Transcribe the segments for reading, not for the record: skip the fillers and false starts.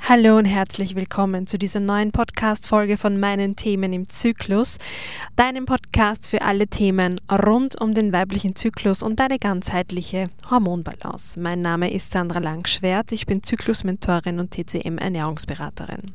Hallo und herzlich willkommen zu dieser neuen Podcast-Folge von meinen Themen im Zyklus, deinem Podcast für alle Themen rund um den weiblichen Zyklus und deine ganzheitliche Hormonbalance. Mein Name ist Sandra Langschwert, ich bin Zyklusmentorin und TCM-Ernährungsberaterin.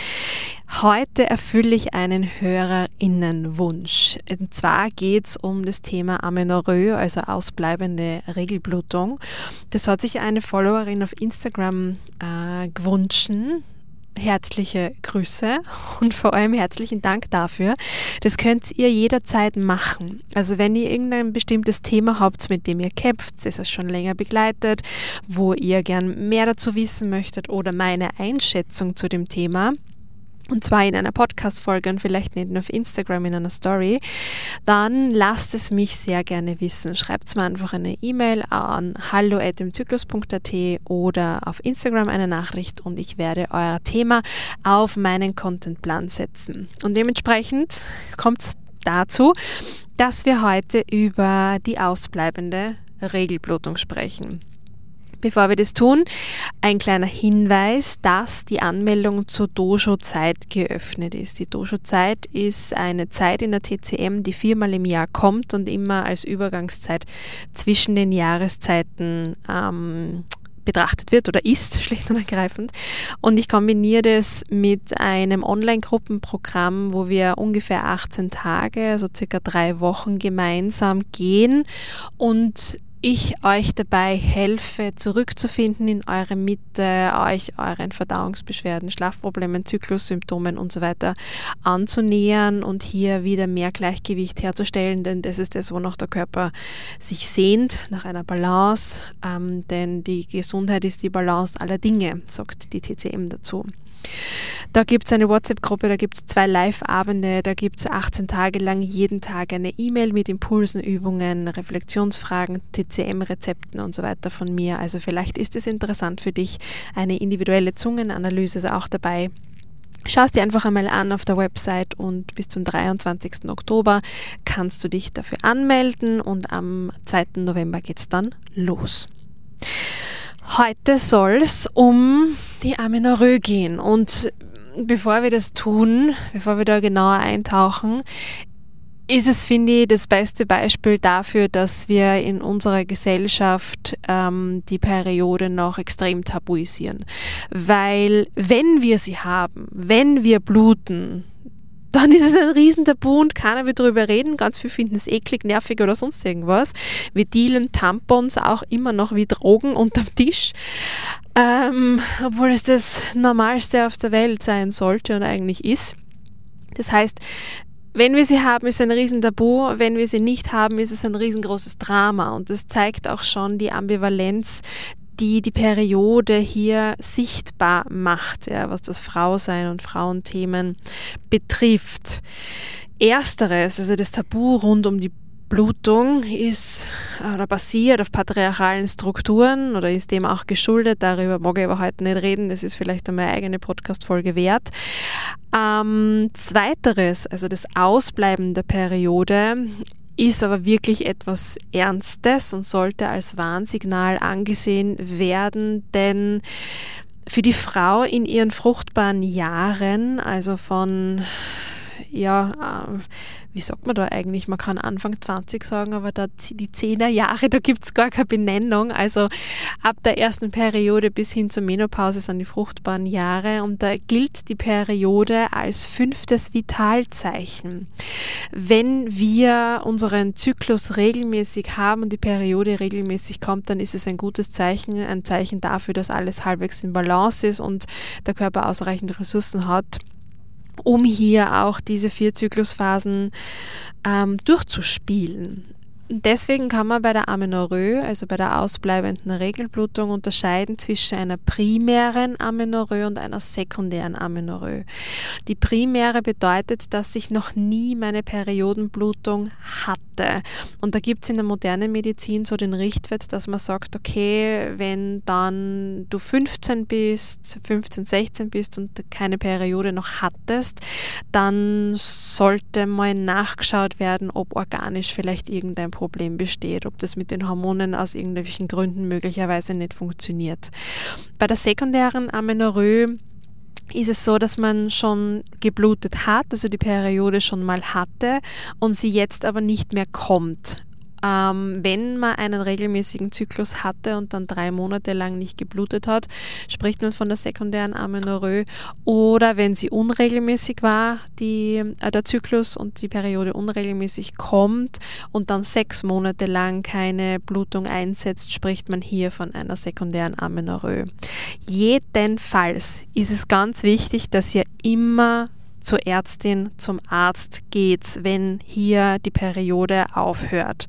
Heute erfülle ich einen HörerInnenwunsch. Und zwar geht es um das Thema Amenorrhoe, also ausbleibende Regelblutung. Das hat sich eine Followerin auf Instagram gewünscht. Herzliche Grüße und vor allem herzlichen Dank dafür. Das könnt ihr jederzeit machen. Also wenn ihr irgendein bestimmtes Thema habt, mit dem ihr kämpft, ist es schon länger begleitet, wo ihr gern mehr dazu wissen möchtet oder meine Einschätzung zu dem Thema, und zwar in einer Podcast-Folge und vielleicht nicht nur auf Instagram in einer Story, dann lasst es mich sehr gerne wissen. Schreibt mir einfach eine E-Mail an hallo@imzyklus.at oder auf Instagram eine Nachricht und ich werde euer Thema auf meinen Contentplan setzen. Und dementsprechend kommt es dazu, dass wir heute über die ausbleibende Regelblutung sprechen. Bevor wir das tun, ein kleiner Hinweis, dass die Anmeldung zur Dojo-Zeit geöffnet ist. Die Dojo-Zeit ist eine Zeit in der TCM, die 4-mal im Jahr kommt und immer als Übergangszeit zwischen den Jahreszeiten betrachtet wird oder ist, schlicht und ergreifend. Und ich kombiniere das mit einem Online-Gruppenprogramm, wo wir ungefähr 18 Tage, also circa 3 Wochen gemeinsam gehen und ich euch dabei helfe, zurückzufinden in eure Mitte, euch euren Verdauungsbeschwerden, Schlafproblemen, Zyklussymptomen und so weiter anzunähern und hier wieder mehr Gleichgewicht herzustellen, denn das ist das, wonach der Körper sich sehnt, nach einer Balance, denn die Gesundheit ist die Balance aller Dinge, sagt die TCM dazu. Da gibt es eine WhatsApp-Gruppe, da gibt es 2 Live-Abende, da gibt es 18 Tage lang jeden Tag eine E-Mail mit Impulsen, Übungen, Reflexionsfragen, TCM-Rezepten und so weiter von mir. Also vielleicht ist es interessant für dich. Eine individuelle Zungenanalyse ist auch dabei. Schau es dir einfach einmal an auf der Website und bis zum 23. Oktober kannst du dich dafür anmelden und am 2. November geht es dann los. Heute soll es um die Amenorrhoe gehen und bevor wir das tun, bevor wir da genauer eintauchen, ist es, finde ich, das beste Beispiel dafür, dass wir in unserer Gesellschaft die Periode noch extrem tabuisieren. Weil wenn wir sie haben, wenn wir bluten, dann ist es ein Riesentabu und keiner will darüber reden. Ganz viele finden es eklig, nervig oder sonst irgendwas. Wir dealen Tampons auch immer noch wie Drogen unterm Tisch, obwohl es das Normalste auf der Welt sein sollte und eigentlich ist. Das heißt, wenn wir sie haben, ist es ein Riesentabu. Wenn wir sie nicht haben, ist es ein riesengroßes Drama. Und das zeigt auch schon die Ambivalenz, die Periode hier sichtbar macht, ja, was das Frausein und Frauenthemen betrifft. Ersteres, also das Tabu rund um die Blutung, ist oder basiert auf patriarchalen Strukturen oder ist dem auch geschuldet. Darüber mag ich aber heute nicht reden, das ist vielleicht einmal eine eigene Podcast-Folge wert. Zweiteres, also das Ausbleiben der Periode, ist aber wirklich etwas Ernstes und sollte als Warnsignal angesehen werden, denn für die Frau in ihren fruchtbaren Jahren, also von, wie sagt man da eigentlich? Man kann Anfang 20 sagen, aber da die 10er Jahre, da gibt es gar keine Benennung. Also ab der ersten Periode bis hin zur Menopause sind die fruchtbaren Jahre und da gilt die Periode als 5. Vitalzeichen. Wenn wir unseren Zyklus regelmäßig haben und die Periode regelmäßig kommt, dann ist es ein gutes Zeichen, ein Zeichen dafür, dass alles halbwegs in Balance ist und der Körper ausreichend Ressourcen hat, um hier auch diese 4 Zyklusphasen durchzuspielen. Deswegen kann man bei der Amenorrhoe, also bei der ausbleibenden Regelblutung, unterscheiden zwischen einer primären Amenorrhoe und einer sekundären Amenorrhoe. Die primäre bedeutet, dass ich noch nie meine Periodenblutung hatte. Und da gibt es in der modernen Medizin so den Richtwert, dass man sagt, okay, wenn dann du 15, 16 bist und keine Periode noch hattest, dann sollte mal nachgeschaut werden, ob organisch vielleicht irgendein Problem besteht, ob das mit den Hormonen aus irgendwelchen Gründen möglicherweise nicht funktioniert. Bei der sekundären Amenorrhoe ist es so, dass man schon geblutet hat, also die Periode schon mal hatte und sie jetzt aber nicht mehr kommt. Wenn man einen regelmäßigen Zyklus hatte und dann 3 Monate lang nicht geblutet hat, spricht man von der sekundären Amenorrhoe. Oder wenn sie unregelmäßig war, der Zyklus und die Periode unregelmäßig kommt und dann 6 Monate lang keine Blutung einsetzt, spricht man hier von einer sekundären Amenorrhoe. Jedenfalls ist es ganz wichtig, dass ihr immer zur Ärztin, zum Arzt geht, wenn hier die Periode aufhört.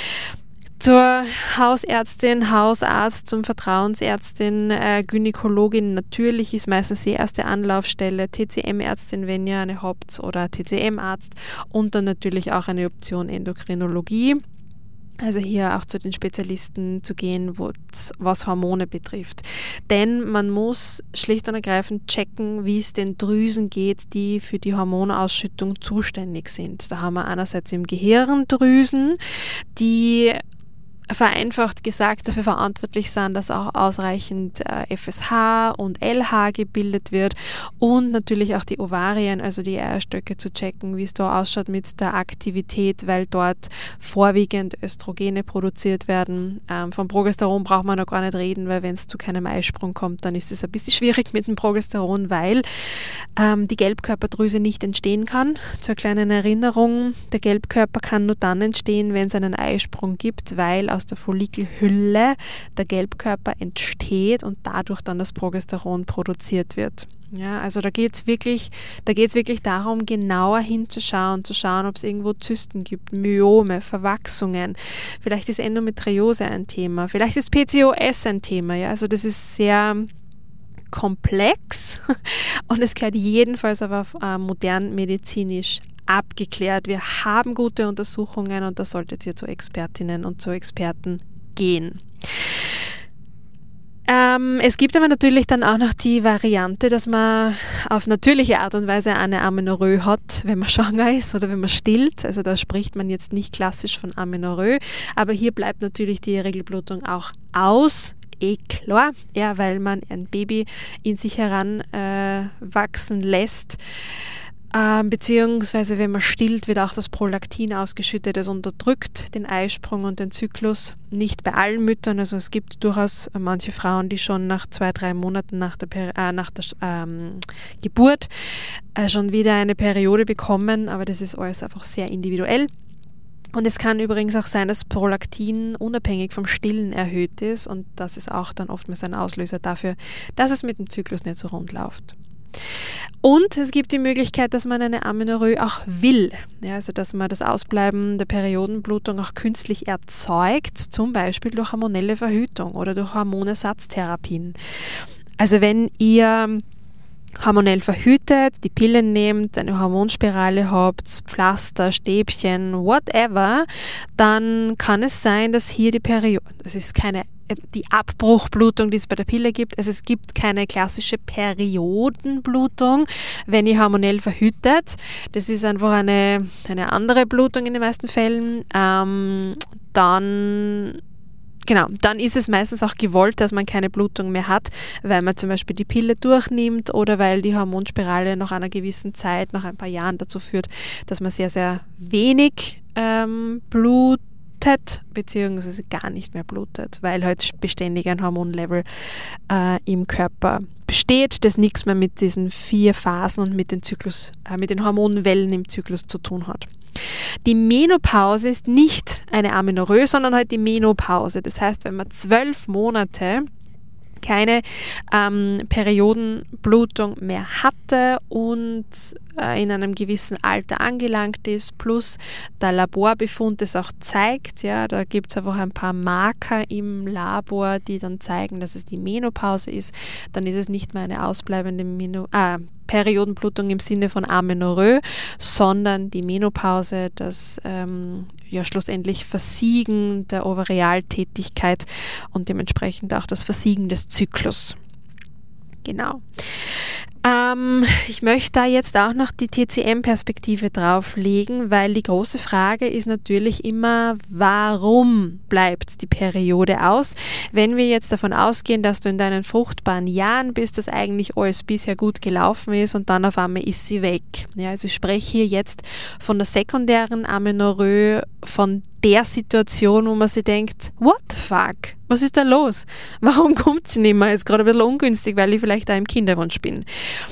Zur Hausärztin, Hausarzt, zum Vertrauensärztin, Gynäkologin natürlich ist meistens die erste Anlaufstelle, TCM-Ärztin, wenn ihr eine habt, oder TCM-Arzt und dann natürlich auch eine Option Endokrinologie. Also hier auch zu den Spezialisten zu gehen, was Hormone betrifft. Denn man muss schlicht und ergreifend checken, wie es den Drüsen geht, die für die Hormonausschüttung zuständig sind. Da haben wir einerseits im Gehirn Drüsen, die vereinfacht gesagt dafür verantwortlich sind, dass auch ausreichend FSH und LH gebildet wird und natürlich auch die Ovarien, also die Eierstöcke zu checken, wie es da ausschaut mit der Aktivität, weil dort vorwiegend Östrogene produziert werden. Vom Progesteron braucht man noch gar nicht reden, weil wenn es zu keinem Eisprung kommt, dann ist es ein bisschen schwierig mit dem Progesteron, weil die Gelbkörperdrüse nicht entstehen kann. Zur kleinen Erinnerung, der Gelbkörper kann nur dann entstehen, wenn es einen Eisprung gibt, weil aus der Follikelhülle der Gelbkörper entsteht und dadurch dann das Progesteron produziert wird. Ja, also da geht es wirklich darum, genauer hinzuschauen, zu schauen, ob es irgendwo Zysten gibt, Myome, Verwachsungen. Vielleicht ist Endometriose ein Thema, vielleicht ist PCOS ein Thema. Ja, also das ist sehr komplex und es gehört jedenfalls aber modern medizinisch abgeklärt. Wir haben gute Untersuchungen und da solltet ihr zu Expertinnen und zu Experten gehen. Es gibt aber natürlich dann auch noch die Variante, dass man auf natürliche Art und Weise eine Amenorrhoe hat, wenn man schwanger ist oder wenn man stillt. Also da spricht man jetzt nicht klassisch von Amenorrhoe, aber hier bleibt natürlich die Regelblutung auch aus. Klar, ja, weil man ein Baby in sich heranwachsen lässt. Beziehungsweise wenn man stillt, wird auch das Prolaktin ausgeschüttet, das unterdrückt den Eisprung und den Zyklus. Nicht bei allen Müttern, also es gibt durchaus manche Frauen, die schon nach 2-3 Monaten nach der Geburt schon wieder eine Periode bekommen, aber das ist alles einfach sehr individuell. Und es kann übrigens auch sein, dass Prolaktin unabhängig vom Stillen erhöht ist und das ist auch dann oftmals ein Auslöser dafür, dass es mit dem Zyklus nicht so rund läuft. Und es gibt die Möglichkeit, dass man eine Amenorrhoe auch will. Ja, also dass man das Ausbleiben der Periodenblutung auch künstlich erzeugt, zum Beispiel durch hormonelle Verhütung oder durch Hormonersatztherapien. Also wenn ihr hormonell verhütet, die Pillen nehmt, eine Hormonspirale habt, Pflaster, Stäbchen, whatever, dann kann es sein, dass hier die Periode, das ist die Abbruchblutung, die es bei der Pille gibt, also es gibt keine klassische Periodenblutung, wenn ihr hormonell verhütet. Das ist einfach eine andere Blutung in den meisten Fällen. Dann ist es meistens auch gewollt, dass man keine Blutung mehr hat, weil man zum Beispiel die Pille durchnimmt oder weil die Hormonspirale nach einer gewissen Zeit, nach ein paar Jahren dazu führt, dass man sehr, sehr wenig blutet beziehungsweise gar nicht mehr blutet, weil halt beständig ein Hormonlevel im Körper besteht, das nichts mehr mit diesen 4 Phasen und mit den Hormonwellen im Zyklus zu tun hat. Die Menopause ist nicht eine Amenorrhoe, sondern halt die Menopause. Das heißt, wenn man 12 Monate keine Periodenblutung mehr hatte und in einem gewissen Alter angelangt ist, plus der Laborbefund es auch zeigt, ja, da gibt es einfach ein paar Marker im Labor, die dann zeigen, dass es die Menopause ist, dann ist es nicht mehr eine ausbleibende Periodenblutung im Sinne von Amenorrhoe, sondern die Menopause, das schlussendlich Versiegen der Ovarialtätigkeit und dementsprechend auch das Versiegen des Zyklus. Genau. Ich möchte da jetzt auch noch die TCM-Perspektive drauflegen, weil die große Frage ist natürlich immer, warum bleibt die Periode aus? Wenn wir jetzt davon ausgehen, dass du in deinen fruchtbaren Jahren bist, dass eigentlich alles bisher gut gelaufen ist und dann auf einmal ist sie weg. Ja, also ich spreche hier jetzt von der sekundären Amenorrhoe, von der Situation, wo man sich denkt, what the fuck? Was ist da los? Warum kommt sie nicht mehr? Ist gerade ein bisschen ungünstig, weil ich vielleicht da im Kinderwunsch bin.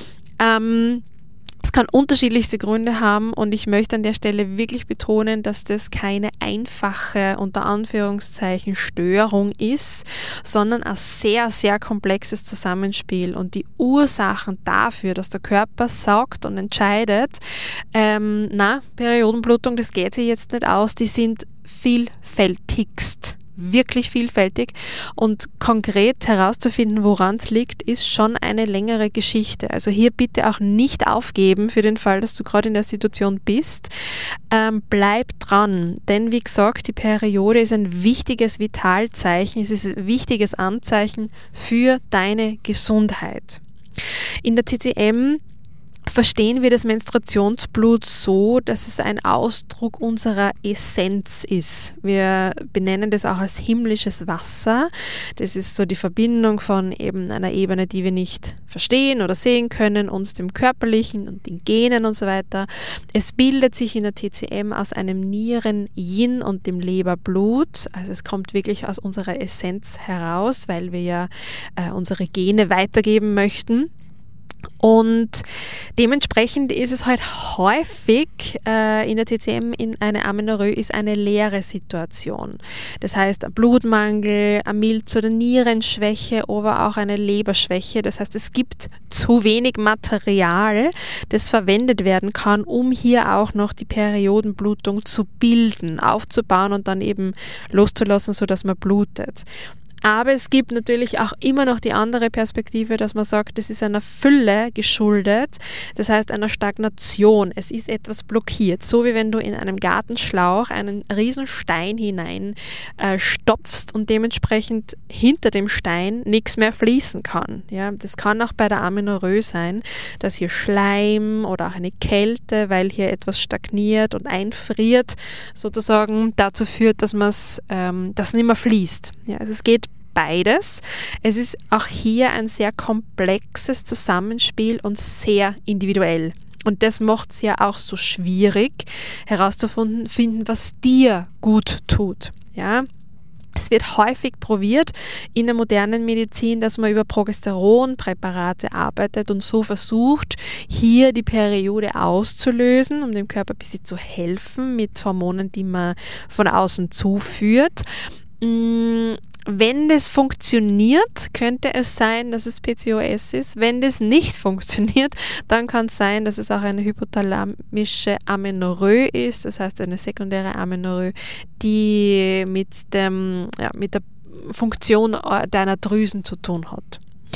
Es kann unterschiedlichste Gründe haben und ich möchte an der Stelle wirklich betonen, dass das keine einfache, unter Anführungszeichen, Störung ist, sondern ein sehr, sehr komplexes Zusammenspiel. Und die Ursachen dafür, dass der Körper sagt und entscheidet, Periodenblutung, das geht sich jetzt nicht aus, die sind vielfältigst. Wirklich vielfältig und konkret herauszufinden, woran es liegt, ist schon eine längere Geschichte. Also hier bitte auch nicht aufgeben für den Fall, dass du gerade in der Situation bist. Bleib dran, denn wie gesagt, die Periode ist ein wichtiges Vitalzeichen, es ist ein wichtiges Anzeichen für deine Gesundheit. In der TCM verstehen wir das Menstruationsblut so, dass es ein Ausdruck unserer Essenz ist. Wir benennen das auch als himmlisches Wasser. Das ist so die Verbindung von eben einer Ebene, die wir nicht verstehen oder sehen können, uns dem Körperlichen und den Genen und so weiter. Es bildet sich in der TCM aus einem Nieren-Yin und dem Leberblut. Also es kommt wirklich aus unserer Essenz heraus, weil wir ja unsere Gene weitergeben möchten. Und dementsprechend ist es halt häufig in der TCM in einer Amenorrhoe ist eine leere Situation. Das heißt, ein Blutmangel, eine Milz- oder Nierenschwäche, aber auch eine Leberschwäche. Das heißt, es gibt zu wenig Material, das verwendet werden kann, um hier auch noch die Periodenblutung zu bilden, aufzubauen und dann eben loszulassen, sodass man blutet. Aber es gibt natürlich auch immer noch die andere Perspektive, dass man sagt, das ist einer Fülle geschuldet, das heißt einer Stagnation. Es ist etwas blockiert, so wie wenn du in einem Gartenschlauch einen riesen Stein hinein stopfst und dementsprechend hinter dem Stein nichts mehr fließen kann. Ja, das kann auch bei der Amenorrhoe sein, dass hier Schleim oder auch eine Kälte, weil hier etwas stagniert und einfriert, sozusagen dazu führt, dass das nicht mehr fließt. Ja, also es geht beides. Es ist auch hier ein sehr komplexes Zusammenspiel und sehr individuell. Und das macht es ja auch so schwierig, herauszufinden, was dir gut tut. Ja? Es wird häufig probiert in der modernen Medizin, dass man über Progesteronpräparate arbeitet und so versucht, hier die Periode auszulösen, um dem Körper ein bisschen zu helfen mit Hormonen, die man von außen zuführt. Wenn das funktioniert, könnte es sein, dass es PCOS ist. Wenn das nicht funktioniert, dann kann es sein, dass es auch eine hypothalamische Amenorrhoe ist, das heißt eine sekundäre Amenorrhoe, die mit der Funktion deiner Drüsen zu tun hat.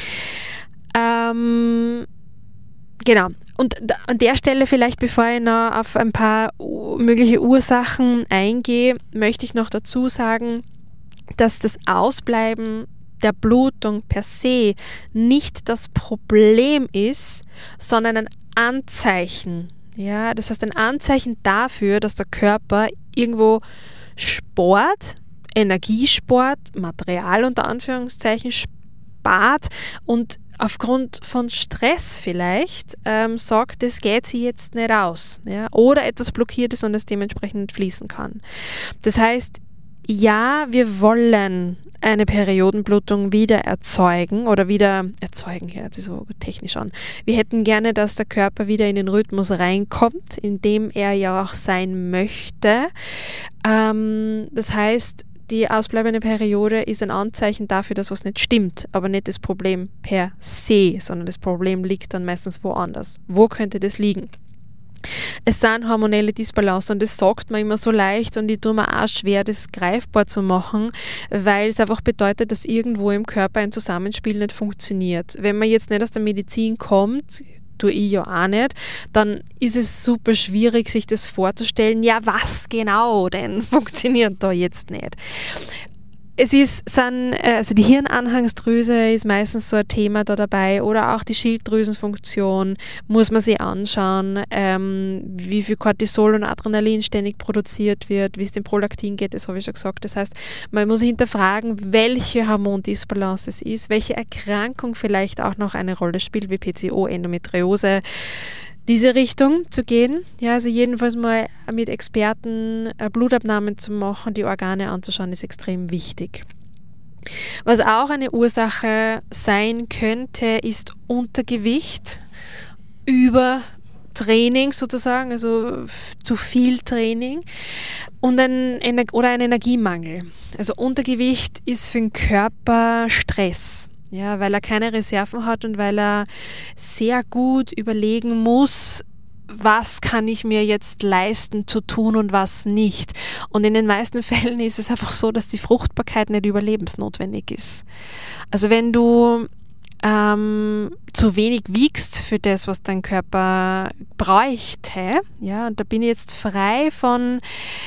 Genau. Und an der Stelle vielleicht, bevor ich noch auf ein paar mögliche Ursachen eingehe, möchte ich noch dazu sagen, dass das Ausbleiben der Blutung per se nicht das Problem ist, sondern ein Anzeichen. Ja, das heißt ein Anzeichen dafür, dass der Körper irgendwo Sport, Energiesport, Material unter Anführungszeichen spart und aufgrund von Stress vielleicht sagt, das geht sich jetzt nicht aus. Ja, oder etwas blockiert ist und es dementsprechend nicht fließen kann. Das heißt, ja, wir wollen eine Periodenblutung wieder erzeugen, hört sich so technisch an. Wir hätten gerne, dass der Körper wieder in den Rhythmus reinkommt, in dem er ja auch sein möchte. Das heißt, die ausbleibende Periode ist ein Anzeichen dafür, dass was nicht stimmt, aber nicht das Problem per se, sondern das Problem liegt dann meistens woanders. Wo könnte das liegen? Es sind hormonelle Disbalancen und das sagt man immer so leicht und ich tue mir auch schwer, das greifbar zu machen, weil es einfach bedeutet, dass irgendwo im Körper ein Zusammenspiel nicht funktioniert. Wenn man jetzt nicht aus der Medizin kommt, tue ich ja auch nicht, dann ist es super schwierig, sich das vorzustellen, ja was genau denn funktioniert da jetzt nicht. Also die Hirnanhangsdrüse ist meistens so ein Thema da dabei oder auch die Schilddrüsenfunktion muss man sich anschauen, wie viel Cortisol und Adrenalin ständig produziert wird, wie es dem Prolaktin geht, das habe ich schon gesagt. Das heißt, man muss hinterfragen, welche Hormondisbalance es ist, welche Erkrankung vielleicht auch noch eine Rolle spielt, wie PCO, Endometriose, diese Richtung zu gehen. Ja, also jedenfalls mal mit Experten Blutabnahmen zu machen, die Organe anzuschauen, ist extrem wichtig. Was auch eine Ursache sein könnte, ist Untergewicht, Übertraining sozusagen, also zu viel Training und ein Energiemangel. Also Untergewicht ist für den Körper Stress. Ja, weil er keine Reserven hat und weil er sehr gut überlegen muss, was kann ich mir jetzt leisten zu tun und was nicht. Und in den meisten Fällen ist es einfach so, dass die Fruchtbarkeit nicht überlebensnotwendig ist. Also wenn du zu wenig wiegst für das, was dein Körper bräuchte, ja, und da bin ich jetzt frei von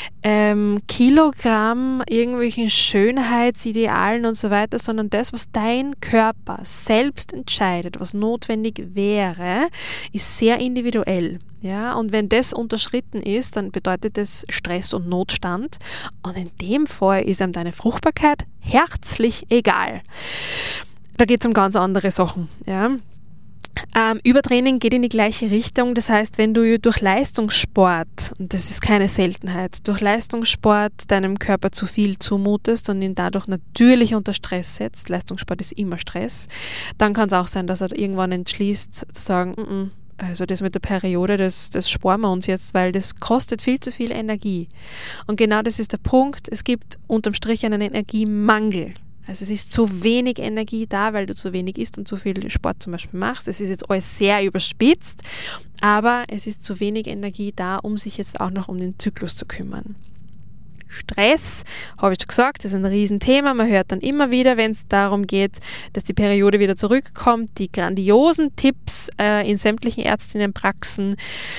Kilogramm, irgendwelchen Schönheitsidealen und so weiter, sondern das, was dein Körper selbst entscheidet, was notwendig wäre, ist sehr individuell. Ja, und wenn das unterschritten ist, dann bedeutet das Stress und Notstand. Und in dem Fall ist einem deine Fruchtbarkeit herzlich egal. Da geht es um ganz andere Sachen. Ja. Übertraining geht in die gleiche Richtung. Das heißt, wenn du durch Leistungssport, und das ist keine Seltenheit, durch Leistungssport deinem Körper zu viel zumutest und ihn dadurch natürlich unter Stress setzt, Leistungssport ist immer Stress, dann kann es auch sein, dass er irgendwann entschließt zu sagen, also das mit der Periode, das sparen wir uns jetzt, weil das kostet viel zu viel Energie. Und genau das ist der Punkt. Es gibt unterm Strich einen Energiemangel. Also es ist zu wenig Energie da, weil du zu wenig isst und zu viel Sport zum Beispiel machst. Es ist jetzt alles sehr überspitzt, aber es ist zu wenig Energie da, um sich jetzt auch noch um den Zyklus zu kümmern. Stress, habe ich schon gesagt, ist ein Riesenthema. Man hört dann immer wieder, wenn es darum geht, dass die Periode wieder zurückkommt, die grandiosen Tipps in sämtlichen Ärztinnenpraxen.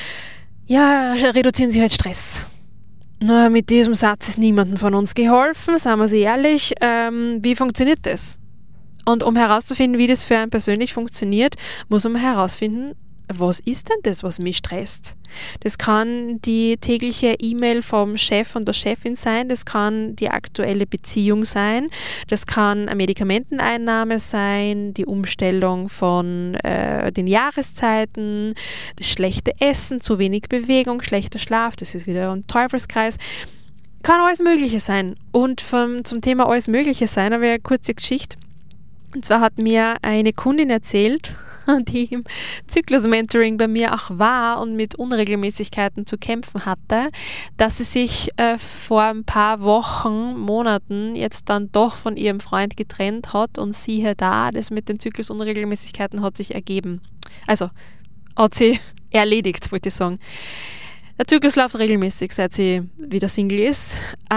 Ja, reduzieren Sie halt Stress. Nur mit diesem Satz ist niemandem von uns geholfen, sagen wir sie ehrlich. Wie funktioniert das? Und um herauszufinden, wie das für einen persönlich funktioniert, muss man herausfinden, was ist denn das, was mich stresst? Das kann die tägliche E-Mail vom Chef und der Chefin sein, das kann die aktuelle Beziehung sein, das kann eine Medikamenteneinnahme sein, die Umstellung von den Jahreszeiten, das schlechte Essen, zu wenig Bewegung, schlechter Schlaf, das ist wieder ein Teufelskreis. Kann alles Mögliche sein. Und zum Thema alles Mögliche sein, habe ich eine kurze Geschichte. Und zwar hat mir eine Kundin erzählt, die im Zyklus-Mentoring bei mir auch war und mit Unregelmäßigkeiten zu kämpfen hatte, dass sie sich vor ein paar Wochen, Monaten jetzt dann doch von ihrem Freund getrennt hat und siehe da, das mit den Zyklus-Unregelmäßigkeiten hat sich ergeben. Also hat sie erledigt, wollte ich sagen. Der Zyklus läuft regelmäßig, seit sie wieder Single ist.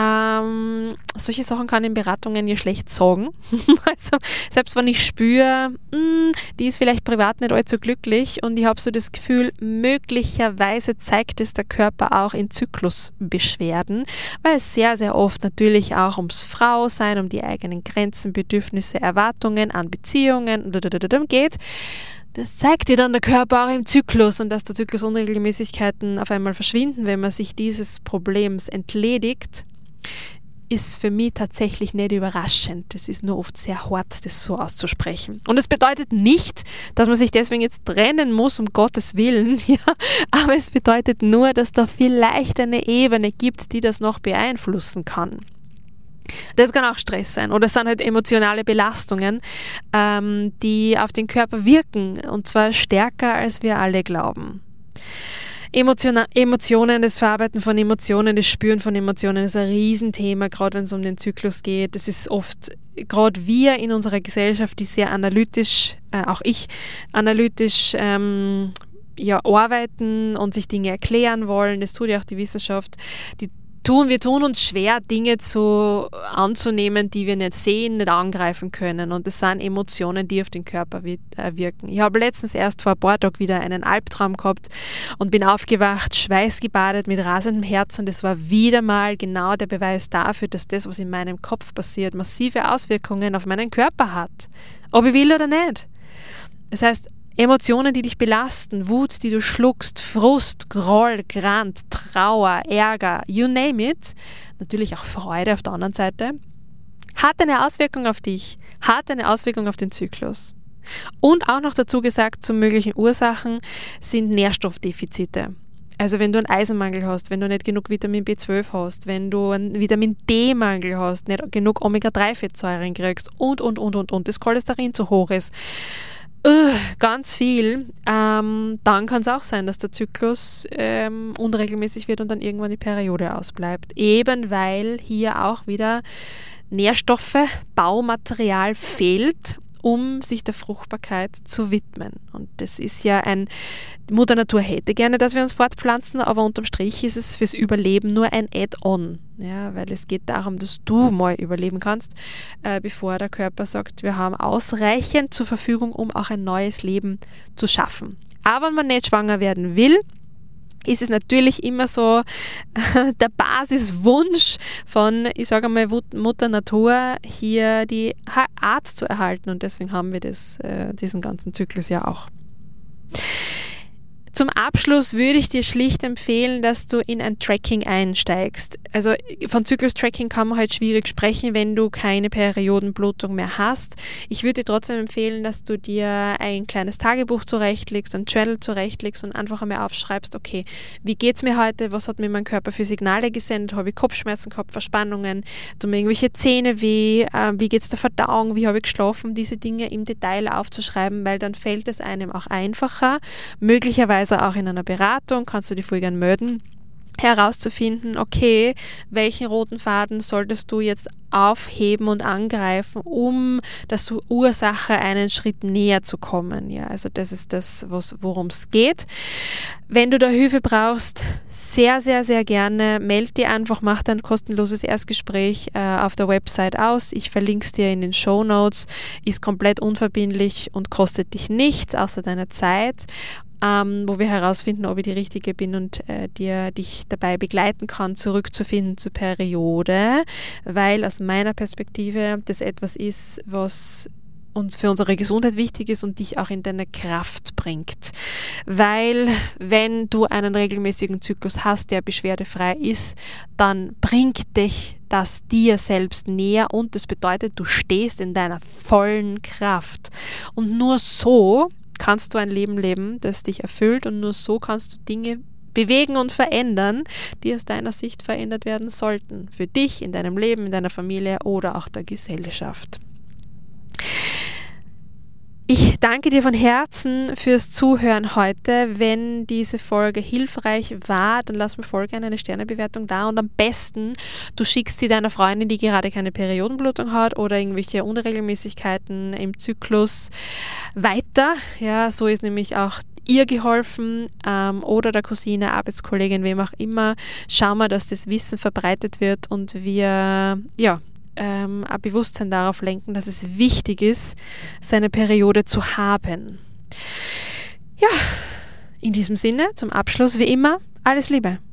Solche Sachen kann ich in Beratungen ja schlecht sagen. Also, selbst wenn ich spüre, die ist vielleicht privat nicht allzu glücklich und ich habe so das Gefühl, möglicherweise zeigt es der Körper auch in Zyklusbeschwerden, weil es sehr, sehr oft natürlich auch ums Frausein, um die eigenen Grenzen, Bedürfnisse, Erwartungen an Beziehungen geht. Das zeigt dir dann der Körper auch im Zyklus und dass der Zyklusunregelmäßigkeiten auf einmal verschwinden, wenn man sich dieses Problems entledigt, ist für mich tatsächlich nicht überraschend. Das ist nur oft sehr hart, das so auszusprechen. Und es bedeutet nicht, dass man sich deswegen jetzt trennen muss, um Gottes Willen, ja, aber es bedeutet nur, dass da vielleicht eine Ebene gibt, die das noch beeinflussen kann. Das kann auch Stress sein oder es sind halt emotionale Belastungen, die auf den Körper wirken und zwar stärker, als wir alle glauben. Emotionen, das Verarbeiten von Emotionen, das Spüren von Emotionen ist ein Riesenthema, gerade wenn es um den Zyklus geht. Das ist oft, gerade wir in unserer Gesellschaft, die sehr analytisch, auch ich, analytisch arbeiten und sich Dinge erklären wollen, das tut ja auch die Wissenschaft, die Wir tun uns schwer, Dinge anzunehmen, die wir nicht sehen, nicht angreifen können. Und das sind Emotionen, die auf den Körper wirken. Ich habe letztens erst vor ein paar Tagen wieder einen Albtraum gehabt und bin aufgewacht, schweißgebadet, mit rasendem Herz. Und das war wieder mal genau der Beweis dafür, dass das, was in meinem Kopf passiert, massive Auswirkungen auf meinen Körper hat. Ob ich will oder nicht. Das heißt, Emotionen, die dich belasten, Wut, die du schluckst, Frust, Groll, Grand, Trauer, Ärger, you name it, natürlich auch Freude auf der anderen Seite, hat eine Auswirkung auf dich, hat eine Auswirkung auf den Zyklus. Und auch noch dazu gesagt, zu möglichen Ursachen sind Nährstoffdefizite. Also wenn du einen Eisenmangel hast, wenn du nicht genug Vitamin B12 hast, wenn du einen Vitamin D-Mangel hast, nicht genug Omega-3-Fettsäuren kriegst und, das Cholesterin zu hoch ist, ganz viel, dann kann es auch sein, dass der Zyklus unregelmäßig wird und dann irgendwann die Periode ausbleibt. Eben weil hier auch wieder Nährstoffe, Baumaterial fehlt, um sich der Fruchtbarkeit zu widmen. Und das ist ja Mutter Natur hätte gerne, dass wir uns fortpflanzen, aber unterm Strich ist es fürs Überleben nur ein Add-on. Ja, weil es geht darum, dass du mal überleben kannst, bevor der Körper sagt, wir haben ausreichend zur Verfügung, um auch ein neues Leben zu schaffen. Aber wenn man nicht schwanger werden will, ist es natürlich immer so der Basiswunsch von, ich sage mal, Mutter Natur, hier die Art zu erhalten. Und deswegen haben wir diesen ganzen Zyklus ja auch. Zum Abschluss würde ich dir schlicht empfehlen, dass du in ein Tracking einsteigst. Also von Zyklus-Tracking kann man halt schwierig sprechen, wenn du keine Periodenblutung mehr hast. Ich würde dir trotzdem empfehlen, dass du dir ein kleines Tagebuch zurechtlegst, ein Journal zurechtlegst und einfach einmal aufschreibst, okay, wie geht's mir heute, was hat mir mein Körper für Signale gesendet, habe ich Kopfschmerzen gehabt, Verspannungen, tun mir irgendwelche Zähne weh, wie geht's der Verdauung, wie habe ich geschlafen, diese Dinge im Detail aufzuschreiben, weil dann fällt es einem auch einfacher, möglicherweise auch in einer Beratung, kannst du dich voll gern melden, herauszufinden, okay, welchen roten Faden solltest du jetzt aufheben und angreifen, um der Ursache einen Schritt näher zu kommen. Ja, also das ist das, worum es geht. Wenn du da Hilfe brauchst, sehr, sehr, sehr gerne, melde dir einfach, mach ein kostenloses Erstgespräch auf der Website aus. Ich verlinke es dir in den Shownotes, ist komplett unverbindlich und kostet dich nichts außer deiner Zeit. Wo wir herausfinden, ob ich die Richtige bin und dich dabei begleiten kann, zurückzufinden zur Periode, weil aus meiner Perspektive das etwas ist, was uns für unsere Gesundheit wichtig ist und dich auch in deine Kraft bringt. Weil wenn du einen regelmäßigen Zyklus hast, der beschwerdefrei ist, dann bringt dich das dir selbst näher und das bedeutet, du stehst in deiner vollen Kraft. Und nur so kannst du ein Leben leben, das dich erfüllt und nur so kannst du Dinge bewegen und verändern, die aus deiner Sicht verändert werden sollten. Für dich, in deinem Leben, in deiner Familie oder auch der Gesellschaft. Ich danke dir von Herzen fürs Zuhören heute. Wenn diese Folge hilfreich war, dann lass mir voll gerne eine Sternebewertung da und am besten, du schickst sie deiner Freundin, die gerade keine Periodenblutung hat oder irgendwelche Unregelmäßigkeiten im Zyklus weiter. Ja, so ist nämlich auch ihr geholfen oder der Cousine, Arbeitskollegin, wem auch immer. Schau mal, dass das Wissen verbreitet wird und wir, ein Bewusstsein darauf lenken, dass es wichtig ist, seine Periode zu haben. Ja, in diesem Sinne, zum Abschluss wie immer, alles Liebe.